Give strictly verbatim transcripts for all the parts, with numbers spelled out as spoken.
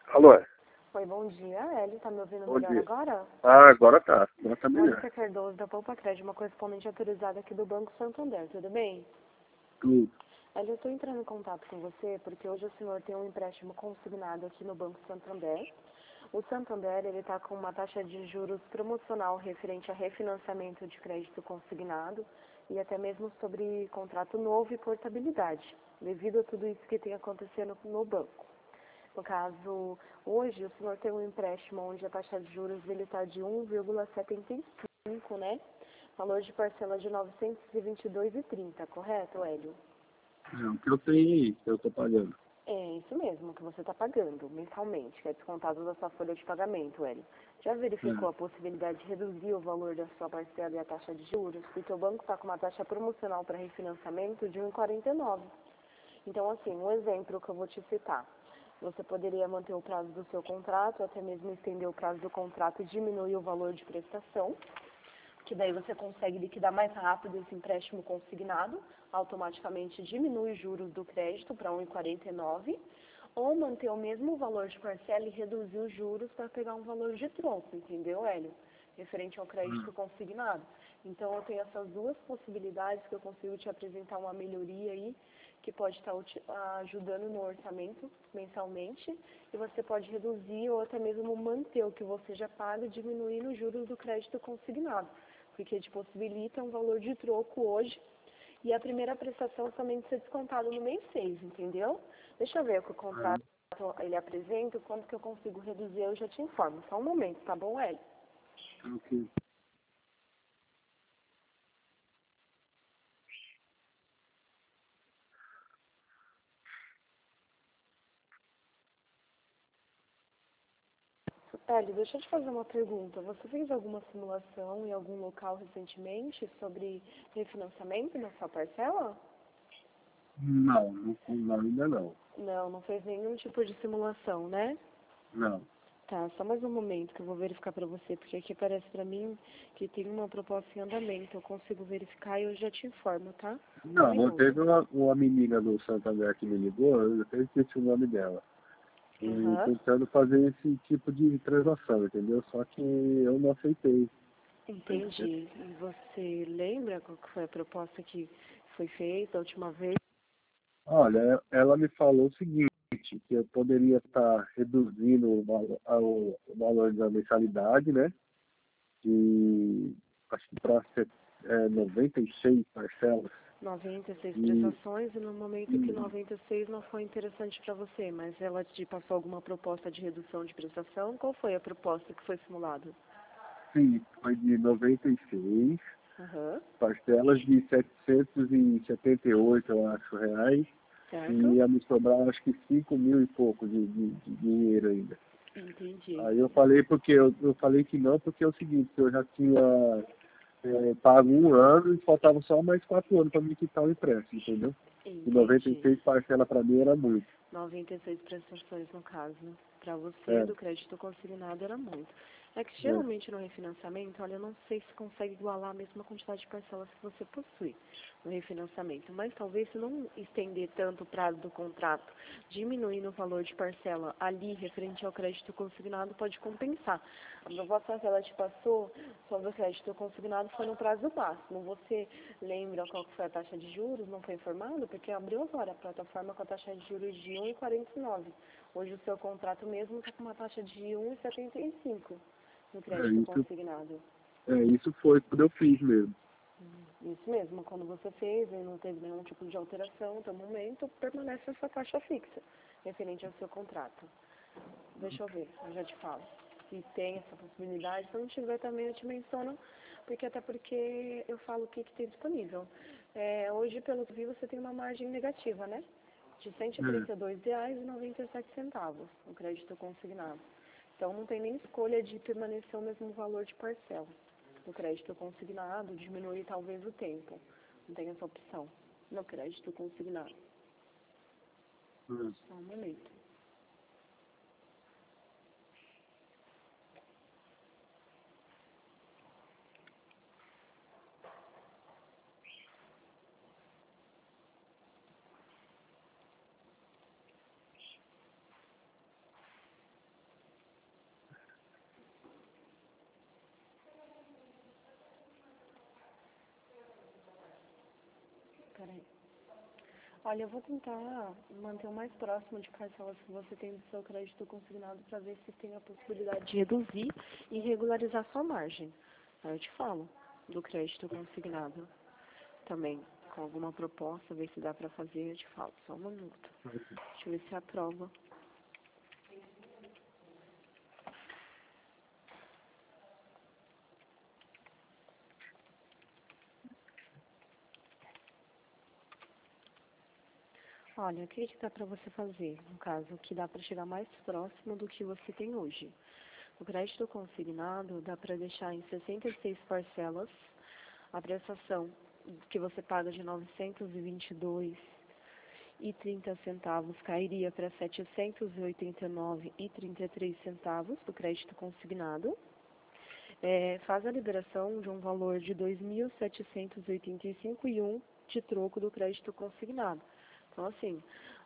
Alô? Oi, bom dia. Ele tá me ouvindo Bom melhor dia. agora? Ah, agora tá. Agora tá melhor. Mônica Cardoso, da Poupa Crédito, uma correspondente autorizada aqui do Banco Santander, tudo bem? Tudo. Olha, eu estou entrando em contato com você porque hoje o senhor tem um empréstimo consignado aqui no Banco Santander. O Santander, ele está com uma taxa de juros promocional referente a refinanciamento de crédito consignado e até mesmo sobre contrato novo e portabilidade, devido a tudo isso que tem acontecendo no banco. No caso, hoje o senhor tem um empréstimo onde a taxa de juros ele está de um vírgula setenta e cinco, né? Valor de parcela de novecentos e vinte e dois reais e trinta centavos, correto, Hélio? É o que eu tenho, que eu tô pagando. É isso mesmo que você está pagando mensalmente, que é descontado da sua folha de pagamento, Hélio. Já verificou É. a possibilidade de reduzir o valor da sua parcela e a taxa de juros? Porque o banco está com uma taxa promocional para refinanciamento de um vírgula quarenta e nove. Então, assim, um exemplo que eu vou te citar. Você poderia manter o prazo do seu contrato, até mesmo estender o prazo do contrato e diminuir o valor de prestação, que daí você consegue liquidar mais rápido esse empréstimo consignado, automaticamente diminui os juros do crédito para um vírgula quarenta e nove, ou manter o mesmo valor de parcela e reduzir os juros para pegar um valor de troco, entendeu, Hélio? Referente ao crédito consignado. Então, eu tenho essas duas possibilidades que eu consigo te apresentar uma melhoria aí, que pode estar ajudando no orçamento mensalmente, e você pode reduzir ou até mesmo manter o que você já paga, diminuindo os juros do crédito consignado, porque te possibilita um valor de troco hoje, e a primeira prestação também ser descontada no mês seis, entendeu? Deixa eu ver o que o contrato ele apresenta, quanto que eu consigo reduzir, eu já te informo. Só um momento, tá bom, Hélio? Ok. Hélio, deixa eu te fazer uma pergunta. Você fez alguma simulação em algum local recentemente sobre refinanciamento da sua parcela? Não, não, não, ainda não. Não, não fez nenhum tipo de simulação, né? Não. Tá, só mais um momento que eu vou verificar pra você, porque aqui parece pra mim que tem uma proposta em andamento. Eu consigo verificar e eu já te informo, tá? Só um Não, não minuto. teve uma, uma menina do Santander que me ligou, eu até esqueci o nome dela. E Aham, tentando fazer esse tipo de transação, entendeu? Só que eu não aceitei. entendi. E você lembra qual que foi a proposta que foi feita a última vez? Olha, ela me falou o seguinte, que eu poderia estar reduzindo o valor, a- o o valor da mensalidade, né? De, acho que para é, noventa e seis parcelas. noventa e seis E, prestações e no momento que e noventa e seis não foi interessante para você, mas ela te passou alguma proposta de redução de prestação? Qual foi a proposta que foi simulada? sim, foi de noventa e seis Aham, parcelas de setecentos e setenta e oito, eu acho, reais. E certo? ia me sobrar acho que cinco mil e pouco de, de, de dinheiro ainda. Entendi. Aí eu falei porque eu, eu falei que não, porque é o seguinte, eu já tinha é, pago um ano e faltava só mais quatro anos para me quitar o empréstimo, entendeu? E noventa e Entendi. seis parcela para mim era muito. noventa e seis prestações no caso. Para você, É, do crédito consignado era muito. É que é. geralmente no refinanciamento, olha, eu não sei se consegue igualar a mesma quantidade de parcelas que você possui no refinanciamento, mas talvez se não estender tanto o prazo do contrato, diminuindo o valor de parcela ali referente ao crédito consignado, pode compensar. A proposta que ela te passou sobre o crédito consignado foi no prazo máximo. Você lembra qual que foi a taxa de juros? Não foi informado? Porque abriu agora a plataforma com a taxa de juros de um vírgula quarenta e nove. Hoje o seu contrato mesmo está com uma taxa de um vírgula setenta e cinco no É, crédito isso, consignado. é, isso foi quando eu fiz mesmo. Isso mesmo, quando você fez e não teve nenhum tipo de alteração até o momento, permanece essa taxa fixa, referente ao seu contrato. Deixa eu ver, eu já te falo. Se tem essa possibilidade, se não tiver também eu te menciono, porque até porque eu falo o que, que tem disponível. É, hoje, pelo que vi, você tem uma margem negativa, né? De cento e É, trinta e dois reais e noventa e sete centavos no crédito consignado. Então não tem nem escolha de permanecer o mesmo valor de parcela. No crédito consignado, diminuir talvez o tempo. Não tem essa opção no crédito consignado. é. Só um momento. Olha, eu vou tentar manter o mais próximo de parcelas que você tem do seu crédito consignado para ver se tem a possibilidade de reduzir e regularizar sua margem. Aí eu te falo do crédito consignado também, com alguma proposta, ver se dá para fazer, eu te falo. Só um minuto. Deixa eu ver se aprova. Olha, o que que dá para você fazer? No caso, que dá para chegar mais próximo do que você tem hoje. O crédito consignado dá para deixar em sessenta e seis parcelas, a prestação que você paga de novecentos e vinte e dois reais e trinta centavos cairia para setecentos e oitenta e nove reais e trinta e três centavos do crédito consignado. É, faz a liberação de um valor de dois mil setecentos e oitenta e cinco reais e um centavo de troco do crédito consignado. Então, assim,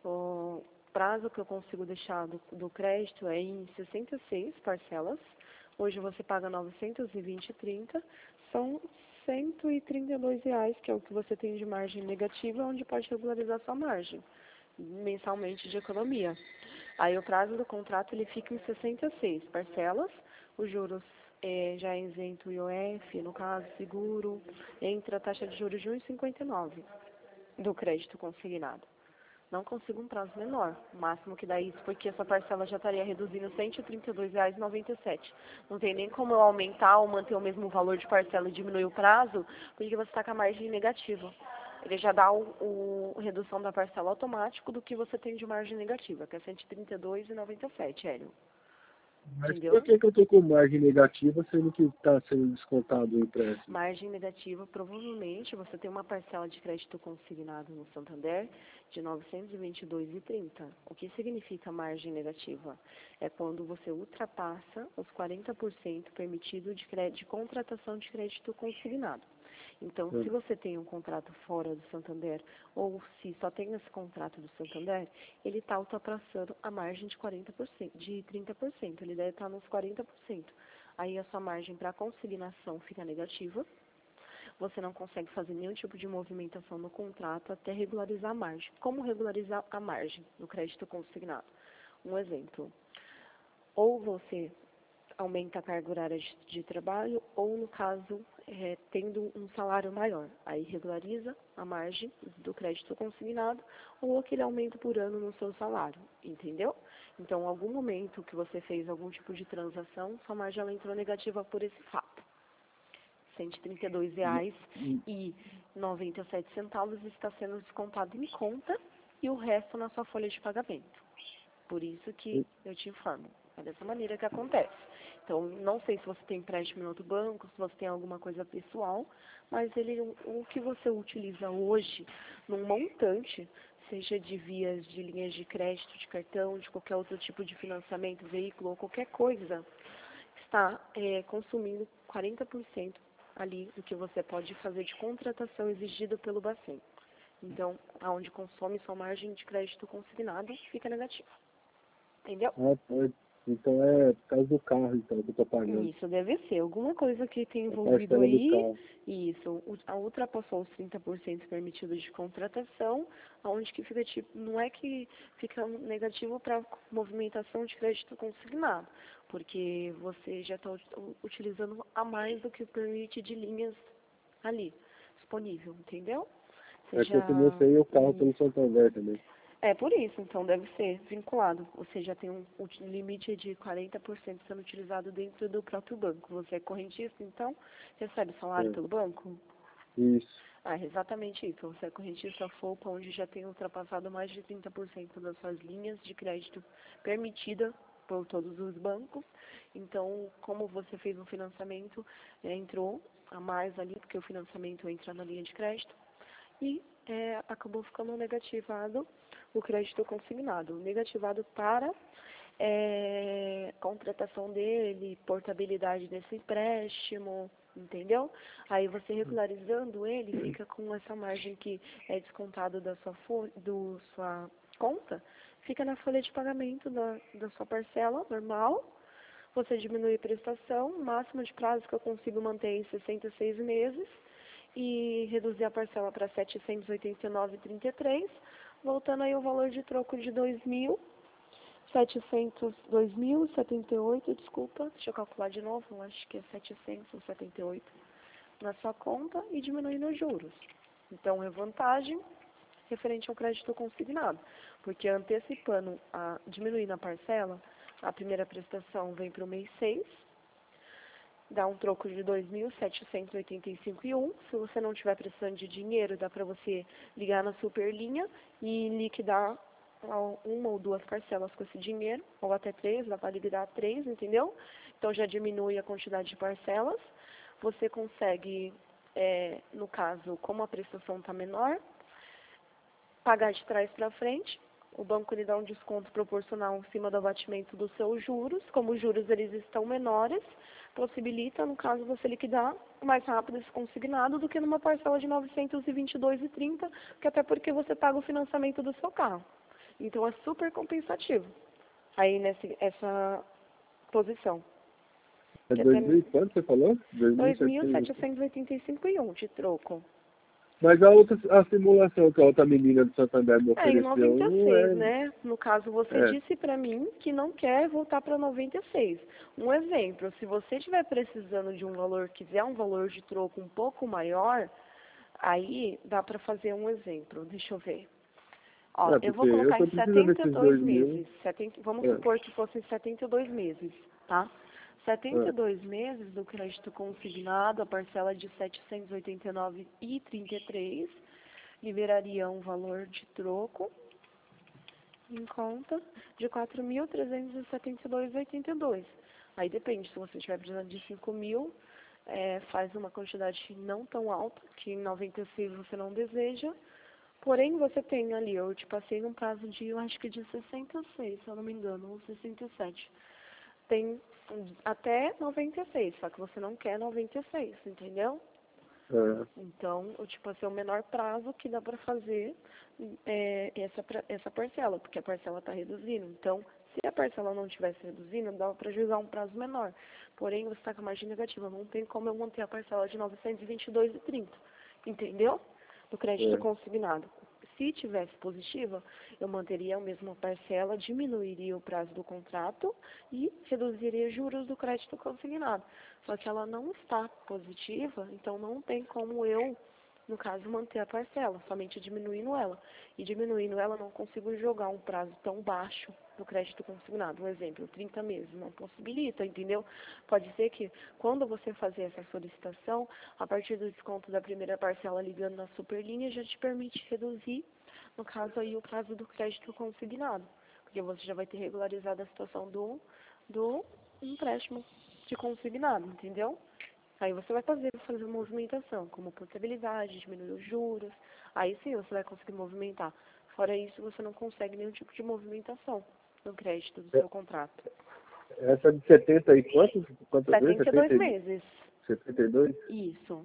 o prazo que eu consigo deixar do, do crédito é em sessenta e seis parcelas. Hoje você paga novecentos e vinte reais e trinta centavos, são cento e trinta e dois reais, que é o que você tem de margem negativa, onde pode regularizar sua margem mensalmente de economia. Aí o prazo do contrato ele fica em sessenta e seis parcelas, os juros é, já é isento o I O F, no caso seguro, entra a taxa de juros de um vírgula cinquenta e nove do crédito consignado. Não consigo um prazo menor, o máximo que dá isso, porque essa parcela já estaria reduzindo cento e trinta e dois reais e noventa e sete centavos. Não tem nem como eu aumentar ou manter o mesmo valor de parcela e diminuir o prazo, porque você está com a margem negativa. Ele já dá o, o redução da parcela automático do que você tem de margem negativa, que é cento e trinta e dois reais e noventa e sete centavos, Hélio. Mas Entendeu? por que, que eu estou com margem negativa, sendo que está sendo descontado o empréstimo? Margem negativa, provavelmente você tem uma parcela de crédito consignado no Santander de novecentos e vinte e dois reais e trinta centavos. O que significa margem negativa? É quando você ultrapassa os quarenta por cento permitido de, crédito, de contratação de crédito consignado. Então, se você tem um contrato fora do Santander, ou se só tem esse contrato do Santander, ele está ultrapassando a margem de quarenta por cento, de trinta por cento. Ele deve estar nos quarenta por cento. Aí a sua margem para consignação fica negativa. Você não consegue fazer nenhum tipo de movimentação no contrato até regularizar a margem. Como regularizar a margem no crédito consignado? Um exemplo. Ou você aumenta a carga horária de, de trabalho, ou no caso, é, tendo um salário maior. Aí regulariza a margem do crédito consignado, ou aquele aumento por ano no seu salário, entendeu? Então, em algum momento que você fez algum tipo de transação, sua margem ela entrou negativa por esse fato. cento e trinta e dois reais e noventa e sete centavos está sendo descontado em conta e o resto na sua folha de pagamento. Por isso que eu te informo. É dessa maneira que acontece. Então, não sei se você tem empréstimo em outro banco, se você tem alguma coisa pessoal, mas ele, o que você utiliza hoje num montante, seja de vias de linhas de crédito, de cartão, de qualquer outro tipo de financiamento, veículo ou qualquer coisa, está é, consumindo quarenta por cento ali do que você pode fazer de contratação exigido pelo Bacen. Então, aonde consome sua margem de crédito consignado, fica negativo. Entendeu? Ah, pode. Então é por causa do carro, então, que eu estou pagando. Isso, deve ser. Alguma coisa que tem A envolvido parcela do aí, carro. isso, a ultrapassou os trinta por cento permitidos de contratação, onde que fica tipo, não é que fica negativo para movimentação de crédito consignado, porque você já está utilizando a mais do que permite de linhas ali, disponível, entendeu? Você É que eu já... financei o carro pelo Santander também. É por isso, então deve ser vinculado. Você já tem um, um limite de quarenta por cento sendo utilizado dentro do próprio banco. Você é correntista, então recebe salário É. pelo banco? Isso. Ah, é exatamente isso. Você é correntista FOPA, onde já tem ultrapassado mais de trinta por cento das suas linhas de crédito permitida por todos os bancos. Então, como você fez um financiamento, é, entrou a mais ali, porque o financiamento entra na linha de crédito, e é, acabou ficando negativado o crédito consignado, negativado para é, contratação dele, portabilidade desse empréstimo, entendeu? Aí você regularizando ele, fica com essa margem que é descontado da sua, folha, do sua conta, fica na folha de pagamento da, da sua parcela normal, você diminui a prestação, o máximo de prazo que eu consigo manter em sessenta e seis meses, e reduzir a parcela para setecentos e oitenta e nove reais e trinta e três centavos, voltando aí o valor de troco de dois mil setecentos, dois mil e setenta e oito, desculpa, deixa eu calcular de novo, acho que é setecentos e setenta e oito na sua conta e diminuindo os juros. Então, é vantagem referente ao crédito consignado, porque antecipando, a, diminuindo a parcela, a primeira prestação vem para o mês seis, dá um troco de dois mil setecentos e oitenta e cinco reais e um. Se você não estiver precisando de dinheiro, dá para você ligar na Superlinha e liquidar uma ou duas parcelas com esse dinheiro, ou até três, dá para liquidar três, entendeu? Então já diminui a quantidade de parcelas. Você consegue, é, no caso, como a prestação está menor, pagar de trás para frente. O banco lhe dá um desconto proporcional em cima do abatimento dos seus juros. Como os juros eles estão menores, possibilita, no caso, você liquidar mais rápido esse consignado do que numa parcela de novecentos e vinte e dois reais e trinta centavos, que até porque você paga o financiamento do seu carro. Então, é super compensativo aí nessa essa posição. É dois mil e quanto você falou? dois mil setecentos e oitenta e cinco reais e um de troco. Mas a outra, a simulação que a outra menina do Santander me É, em ofereceu, noventa e não seis, é... né? No caso, você É. disse pra mim que não quer voltar para noventa e seis. Um exemplo, se você estiver precisando de um valor, quiser um valor de troco um pouco maior, aí dá para fazer um exemplo. Deixa eu ver. Ó, É, eu vou porque eu colocar tô em precisando setenta e desses dois dois mil. meses. setenta, vamos É. supor que fossem setenta e dois meses, tá? setenta e É. dois meses do crédito consignado, a parcela de setecentos e oitenta e nove reais e trinta e três centavos, liberaria um valor de troco em conta de quatro mil trezentos e setenta e dois reais e oitenta e dois centavos. Aí depende, se você estiver precisando de cinco mil, é, faz uma quantidade não tão alta, que em noventa e seis você não deseja. Porém, você tem ali, eu te passei num prazo de, eu acho que de sessenta e seis, se eu não me engano, ou sessenta e sete. Tem até noventa e seis, só que você não quer noventa e seis, entendeu? É. Então, eu te passei o menor prazo que dá para fazer é, essa, essa parcela, porque a parcela está reduzindo. Então, se a parcela não estivesse reduzindo, dá para juizar um prazo menor. Porém, você está com a margem negativa, não tem como eu manter a parcela de novecentos e vinte e dois reais e trinta centavos, entendeu? Do crédito É. consignado. Se tivesse positiva, eu manteria a mesma parcela, diminuiria o prazo do contrato e reduziria juros do crédito consignado. Só que ela não está positiva, então não tem como eu, no caso, manter a parcela, somente diminuindo ela. E diminuindo ela, não consigo jogar um prazo tão baixo do crédito consignado. Um exemplo, trinta meses, não possibilita, entendeu? Pode ser que, quando você fazer essa solicitação, a partir do desconto da primeira parcela ligando na Superlinha, já te permite reduzir, no caso aí, o prazo do crédito consignado. Porque você já vai ter regularizado a situação do, do empréstimo de consignado, entendeu? Aí você vai fazer, fazer movimentação, como portabilidade, diminuir os juros. Aí sim você vai conseguir movimentar. Fora isso, você não consegue nenhum tipo de movimentação no crédito do seu contrato. Essa de setenta e quantos? Quantas vezes? setenta e dois setenta, meses. setenta e dois? Isso.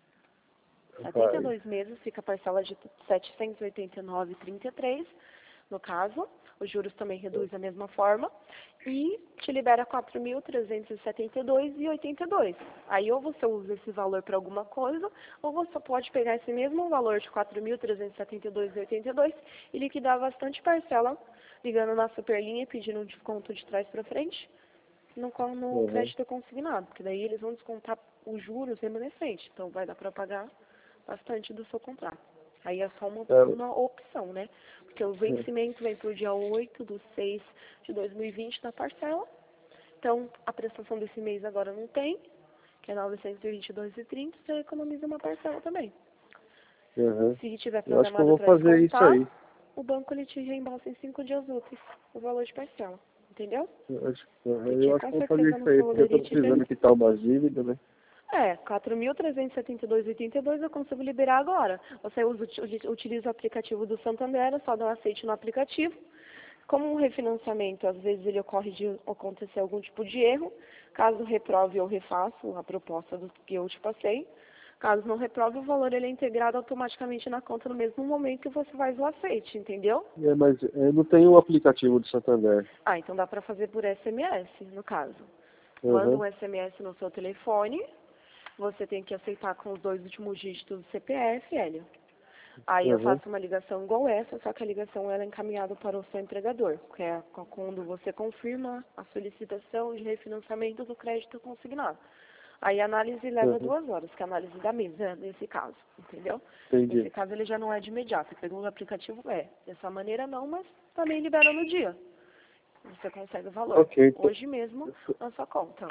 setenta e Rapaz. dois meses fica a parcela de setecentos e oitenta e nove reais e trinta e três centavos, no caso. Os juros também reduz da mesma forma. E te libera quatro mil trezentos e setenta e dois reais e oitenta e dois centavos. Aí ou você usa esse valor para alguma coisa, ou você pode pegar esse mesmo valor de quatro mil trezentos e setenta e dois reais e oitenta e dois centavos e liquidar bastante parcela, ligando na Superlinha e pedindo um desconto de trás para frente no, no Uhum. crédito consignado, porque daí eles vão descontar os juros remanescentes. Então vai dar para pagar bastante do seu contrato. Aí é só uma, É. uma opção, né? Porque o vencimento vem para o dia oito de seis de dois mil e vinte da parcela. Então, a prestação desse mês agora não tem, que é novecentos e vinte e dois reais e trinta centavos, você economiza uma parcela também. Uhum. Se tiver Eu acho que eu programado vou para fazer isso descontar, aí. o banco ele te reembolsa em cinco dias úteis o valor de parcela. Entendeu? Eu acho, uhum. Porque eu acho com que eu vou fazer certeza isso no aí, seu porque eu tô Olerite precisando quitar umas dívidas, né? É, quatro mil trezentos e setenta e dois reais e oitenta e dois eu consigo liberar agora. Você usa, utiliza o aplicativo do Santander, é só dar um aceite no aplicativo. Como um refinanciamento, às vezes ele ocorre de acontecer algum tipo de erro. Caso reprove, eu refaço a proposta do que eu te passei. Caso não reprove, o valor ele é integrado automaticamente na conta no mesmo momento que você faz o aceite, entendeu? É, mas eu não tenho o aplicativo do Santander. Ah, então dá para fazer por S M S, no caso. Manda Uhum. um S M S no seu telefone. Você tem que aceitar com os dois últimos dígitos do C P F, Hélio. Aí eu Uhum. faço uma ligação igual essa, só que a ligação ela é encaminhada para o seu empregador, que é quando você confirma a solicitação de refinanciamento do crédito consignado. Aí a análise leva Uhum. duas horas, que é a análise da mesa, nesse caso, entendeu? Entendi. Nesse caso ele já não é de imediato, pelo aplicativo é. Dessa maneira não, mas também libera no dia. Você consegue o valor. Ok, então. Hoje mesmo, na sua conta.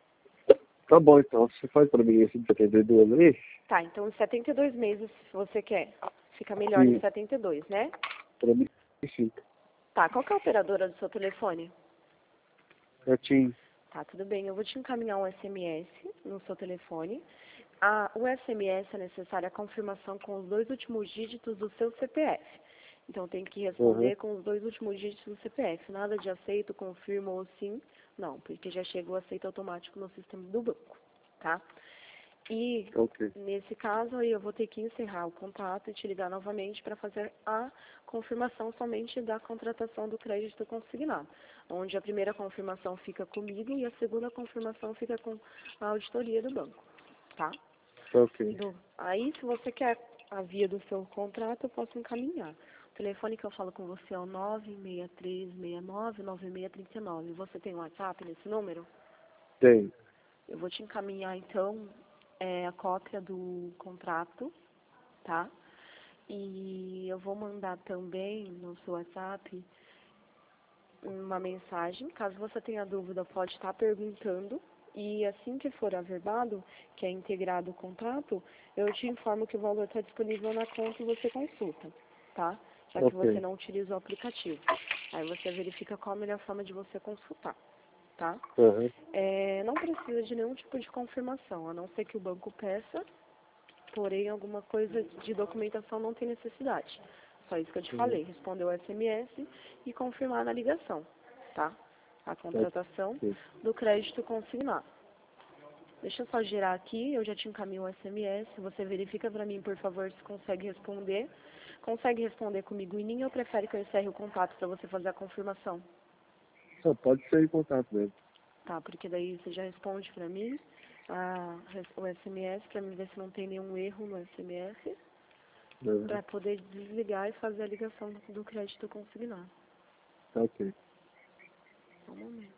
Tá bom, então. Você faz pra mim esse de setenta e dois aí? Tá, então em setenta e dois meses, se você quer. Fica melhor em Sim. setenta e dois, né? Pra mim, sim. Tá, qual que é a operadora do seu telefone? Eu tinha. Tá, tudo bem. Eu vou te encaminhar um S M S no seu telefone. Ah, o S M S é necessária a confirmação com os dois últimos dígitos do seu C P F. Então tem que Uhum. responder com os dois últimos dígitos do C P F. Nada de aceito, confirmo ou sim. Não, porque já chega o aceito automático no sistema do banco, tá? E, Ok. nesse caso, aí eu vou ter que encerrar o contato e te ligar novamente para fazer a confirmação somente da contratação do crédito consignado, onde a primeira confirmação fica comigo e a segunda confirmação fica com a auditoria do banco, tá? Ok. Do, aí, se você quer a via do seu contrato, eu posso encaminhar. O telefone que eu falo com você é o nove seis três seis nove nove seis três nove. Você tem um WhatsApp nesse número? Tem. Eu vou te encaminhar, então, é, a cópia do contrato, tá? E eu vou mandar também no seu WhatsApp uma mensagem. Caso você tenha dúvida, pode estar perguntando. E assim que for averbado, que é integrado o contrato, eu te informo que o valor está disponível na conta e você consulta, tá? Já que você Ok. não utiliza o aplicativo. Aí você verifica qual a melhor forma de você consultar, tá? Uhum. É, não precisa de nenhum tipo de confirmação, a não ser que o banco peça, porém alguma coisa de documentação não tem necessidade. Só isso que eu te Uhum. falei, responder o S M S e confirmar na ligação, tá? A contratação Ok. do crédito consignado. Deixa eu só girar aqui, eu já te encaminho o S M S, você verifica para mim, por favor, se consegue responder. Consegue responder comigo em linha ou prefere que eu encerre o contato para você fazer a confirmação? Só pode ser em contato mesmo. Tá, porque daí você já responde pra mim a, o S M S, pra mim ver se não tem nenhum erro no S M S, Uhum. pra poder desligar e fazer a ligação do, do crédito consignado. Ok. Só um momento.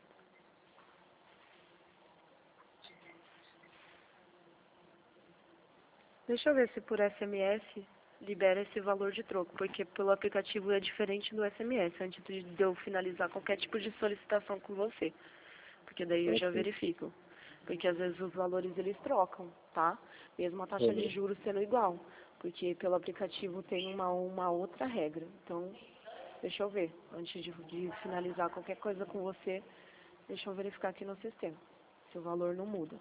Deixa eu ver se por S M S libera esse valor de troco, porque pelo aplicativo é diferente do S M S, antes de eu finalizar qualquer tipo de solicitação com você. Porque daí eu já Ok. verifico. Porque às vezes os valores eles trocam, tá? Mesmo a taxa de Uhum. juros sendo igual. Porque pelo aplicativo tem uma, uma outra regra. Então, deixa eu ver. Antes de, de finalizar qualquer coisa com você, deixa eu verificar aqui no sistema. Se o valor não muda.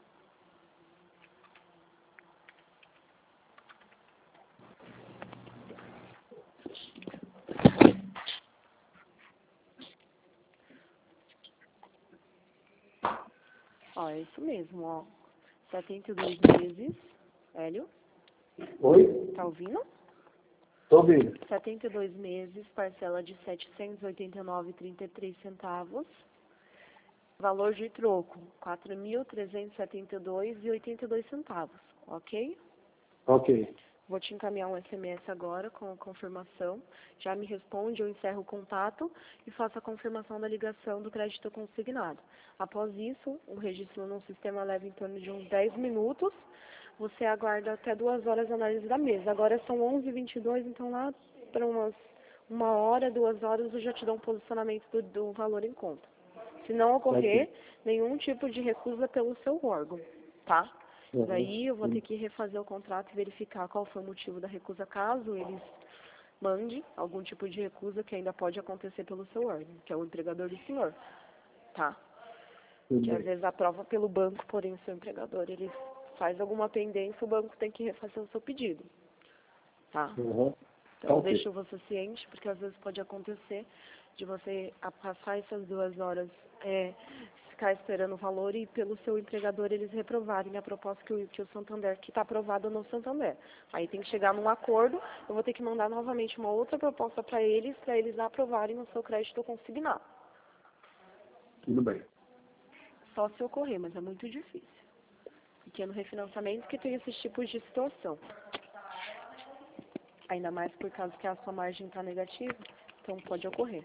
Ó, é isso mesmo, ó. setenta e dois meses. Hélio, Oi? tá ouvindo? Tô ouvindo. setenta e dois meses, parcela de setecentos e oitenta e nove vírgula trinta e três centavos. Valor de troco, quatro mil trezentos e setenta e dois reais e oitenta e dois centavos, ok? Ok. Vou te encaminhar um S M S agora com a confirmação. Já me responde, eu encerro o contato e faço a confirmação da ligação do crédito consignado. Após isso, o registro no sistema leva em torno de uns dez minutos. Você aguarda até duas horas a análise da mesa. Agora são onze e vinte e dois, então lá para umas uma hora, duas horas, eu já te dou um posicionamento do, do valor em conta. Se não ocorrer Ok. nenhum tipo de recusa pelo seu órgão, tá? Uhum. Daí eu vou ter que refazer o contrato e verificar qual foi o motivo da recusa, caso eles mandem algum tipo de recusa que ainda pode acontecer pelo seu órgão, que é o empregador do senhor, tá? Tudo Que às bem. vezes aprova pelo banco, porém o seu empregador, ele faz alguma pendência, o banco tem que refazer o seu pedido, tá? Uhum. Tá Então, eu ok. deixo você ciente, porque às vezes pode acontecer de você a passar essas duas horas, é, ficar esperando o valor e pelo seu empregador eles reprovarem a proposta que o, que o Santander, que está aprovada no Santander. Aí tem que chegar num acordo, eu vou ter que mandar novamente uma outra proposta para eles, para eles aprovarem o seu crédito consignado. Tudo bem. Só se ocorrer, mas é muito difícil. Porque é no refinanciamento que tem esses tipos de situação. Ainda mais por causa que a sua margem está negativa, então pode ocorrer.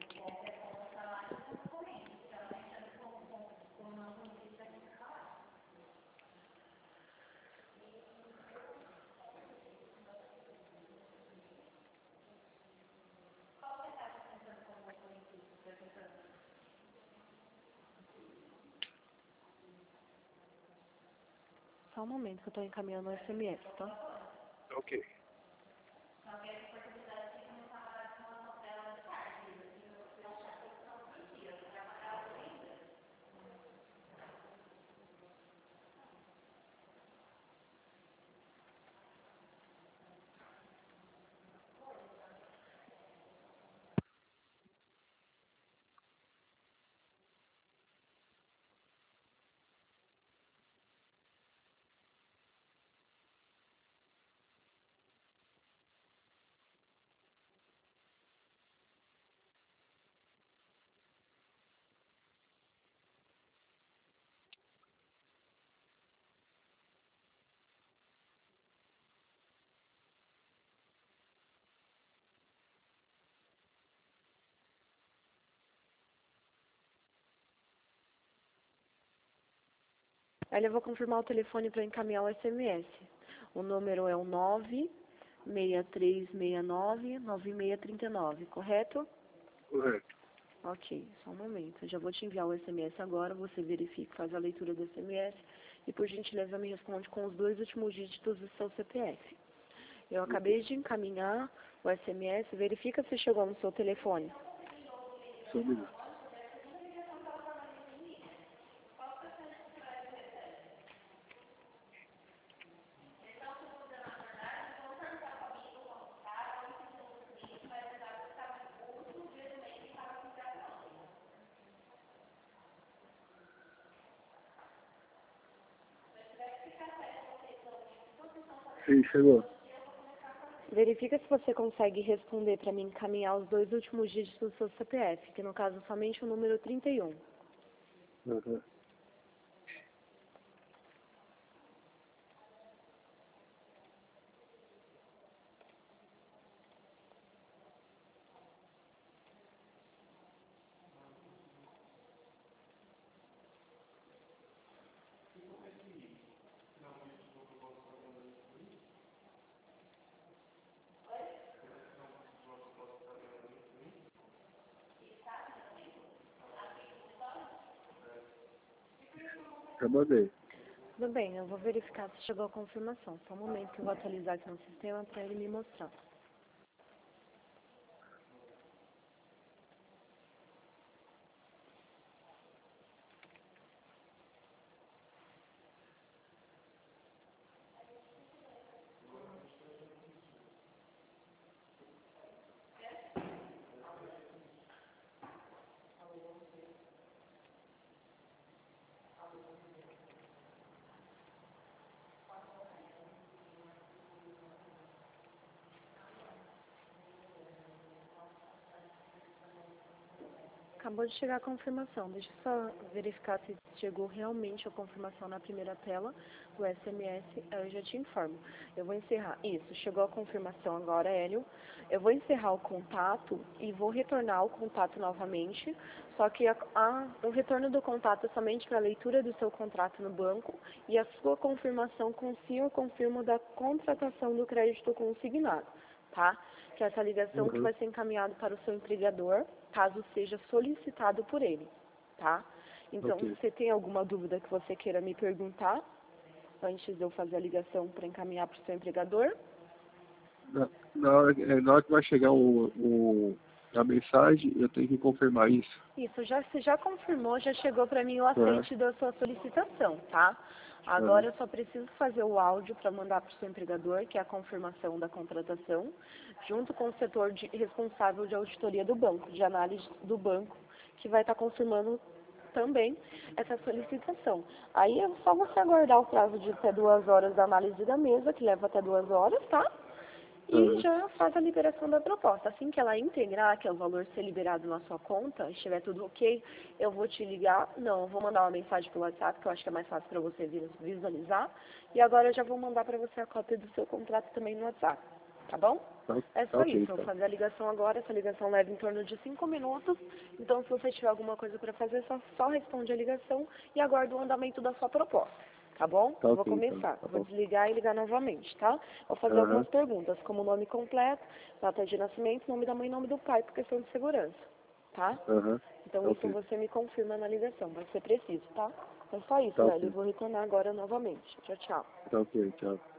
Só um momento que eu estou encaminhando o S M S, tá? Ok. Aí eu vou confirmar o telefone para encaminhar o S M S. O número é o nove seis três seis nove nove seis três nove, correto? Correto. Ok, só um momento. Eu já vou te enviar o S M S agora, você verifica, faz a leitura do S M S e, por gentileza, me responde com os dois últimos dígitos do seu C P F. Eu acabei de encaminhar o S M S, verifica se chegou no seu telefone. Só um minuto. Sim, chegou. Verifica se você consegue responder para mim encaminhar os dois últimos dígitos do seu C P F, que no caso somente o número trinta e um. Uhum. Já mandei. Tudo bem, eu vou verificar se chegou a confirmação. Só um momento que eu vou atualizar aqui no sistema para ele me mostrar. Acabou de chegar a confirmação. Deixa eu só verificar se chegou realmente a confirmação na primeira tela do S M S. Eu já te informo. Eu vou encerrar. Isso, chegou a confirmação agora, Hélio. Eu vou encerrar o contato e vou retornar o contato novamente. Só que a, a, o retorno do contato é somente para a leitura do seu contrato no banco e a sua confirmação com sim ou confirmo da contratação do crédito consignado, tá? Que é essa ligação que Uhum. vai ser encaminhada para o seu empregador, caso seja solicitado por ele, tá? Então, Ok. se você tem alguma dúvida que você queira me perguntar, antes de eu fazer a ligação para encaminhar para o seu empregador, Na, na, hora, é, na hora que vai chegar o, o, a mensagem, eu tenho que confirmar isso. isso, já, você já confirmou, já chegou para mim o Uhum. aceite da sua solicitação, tá? Agora Uhum. eu só preciso fazer o áudio para mandar para o seu empregador, que é a confirmação da contratação, junto com o setor de, responsável de auditoria do banco, de análise do banco, que vai estar confirmando também essa solicitação. Aí é só você aguardar o prazo de até duas horas da análise da mesa, que leva até duas horas, tá? E Uhum. já faz a liberação da proposta. Assim que ela integrar, que é o valor ser liberado na sua conta, estiver tudo ok, eu vou te ligar. Não, eu vou mandar uma mensagem pelo WhatsApp, que eu acho que é mais fácil para você visualizar. E agora eu já vou mandar para você a cópia do seu contrato também no WhatsApp. tá bom? Tá, É tá só ok, isso, eu vou então. fazer a ligação agora, essa ligação leva em torno de cinco minutos, então se você tiver alguma coisa para fazer, só, só responde a ligação e aguarda o andamento da sua proposta, tá bom? Tá Eu vou ok, então. começar, Tá vou bom. desligar e ligar novamente, tá? Vou fazer Aham, algumas perguntas, como nome completo, data de nascimento, nome da mãe e nome do pai, por questão de segurança, tá? aham. Então Tá isso ok. você me confirma na ligação, vai ser preciso, tá? É só isso, Tá velho, eu ok. vou retornar agora novamente. Tchau, tchau. Tá ok, tchau.